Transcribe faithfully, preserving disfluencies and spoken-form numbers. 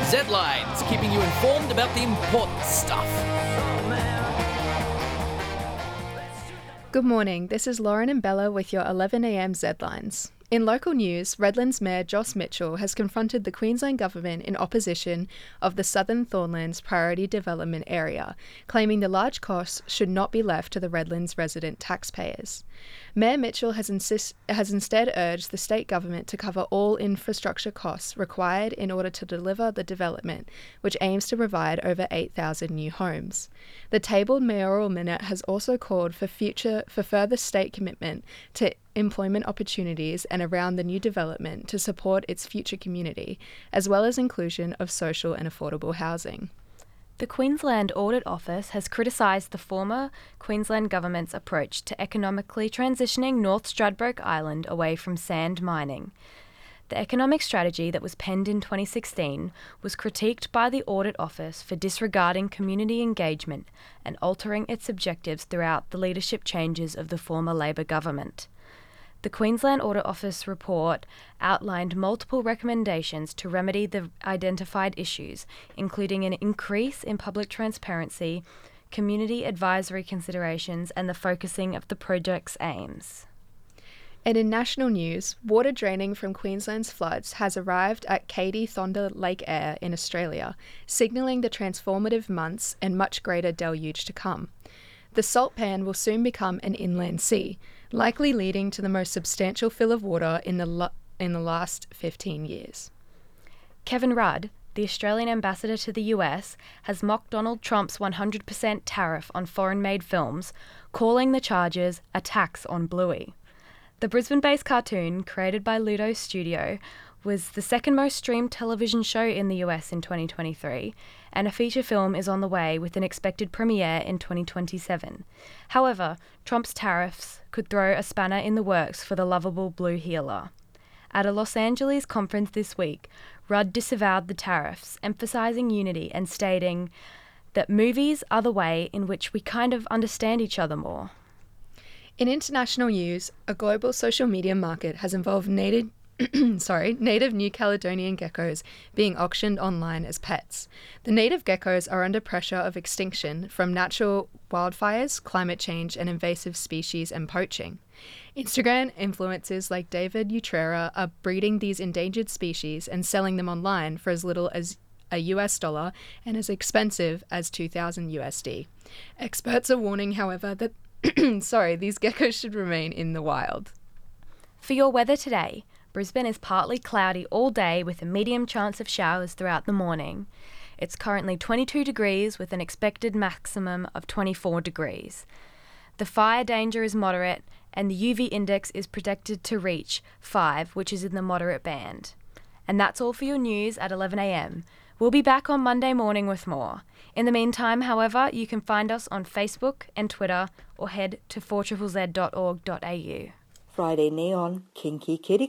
Z-Lines, keeping you informed about the important stuff. Good morning, this is Lauren and Bella with your eleven a m Z-Lines. In local news, Redlands Mayor Joss Mitchell has confronted the Queensland Government in opposition of the Southern Thornlands Priority Development Area, claiming the large costs should not be left to the Redlands resident taxpayers. Mayor Mitchell has, insist- has instead urged the state government to cover all infrastructure costs required in order to deliver the development, which aims to provide over eight thousand new homes. The tabled mayoral minute has also called for future for further state commitment to employment opportunities and around the new development to support its future community, as well as inclusion of social and affordable housing. The Queensland Audit Office has criticised the former Queensland Government's approach to economically transitioning North Stradbroke Island away from sand mining. The economic strategy that was penned in twenty sixteen was critiqued by the Audit Office for disregarding community engagement and altering its objectives throughout the leadership changes of the former Labor government. The Queensland Audit Office report outlined multiple recommendations to remedy the identified issues, including an increase in public transparency, community advisory considerations, and the focusing of the project's aims. And in national news, water draining from Queensland's floods has arrived at Katy Thonda Lake Eyre in Australia, signalling the transformative months and much greater deluge to come. The salt pan will soon become an inland sea, likely leading to the most substantial fill of water in the lo- in the last fifteen years. Kevin Rudd, the Australian ambassador to the U S, has mocked Donald Trump's one hundred percent tariff on foreign-made films, calling the charges a tax on Bluey. The Brisbane-based cartoon, created by Ludo Studio, was the second most streamed television show in the U S in twenty twenty-three, and a feature film is on the way with an expected premiere in twenty twenty-seven. However, Trump's tariffs could throw a spanner in the works for the lovable blue healer. At a Los Angeles conference this week, Rudd disavowed the tariffs, emphasising unity and stating that movies are the way in which we kind of understand each other more. In international news, a global social media market has involved native Sorry, native New Caledonian geckos being auctioned online as pets. The native geckos are under pressure of extinction from natural wildfires, climate change, and invasive species and poaching. Instagram influencers like David Utrera are breeding these endangered species and selling them online for as little as a U S dollar and as expensive as two thousand U S D. Experts are warning, however, that sorry, these geckos should remain in the wild. For your weather today, Brisbane is partly cloudy all day with a medium chance of showers throughout the morning. It's currently twenty-two degrees with an expected maximum of twenty-four degrees. The fire danger is moderate and the U V index is projected to reach five, which is in the moderate band. And that's all for your news at eleven a m. We'll be back on Monday morning with more. In the meantime, however, you can find us on Facebook and Twitter or head to four z z z dot org dot a u. Friday Neon, Kinky Kitty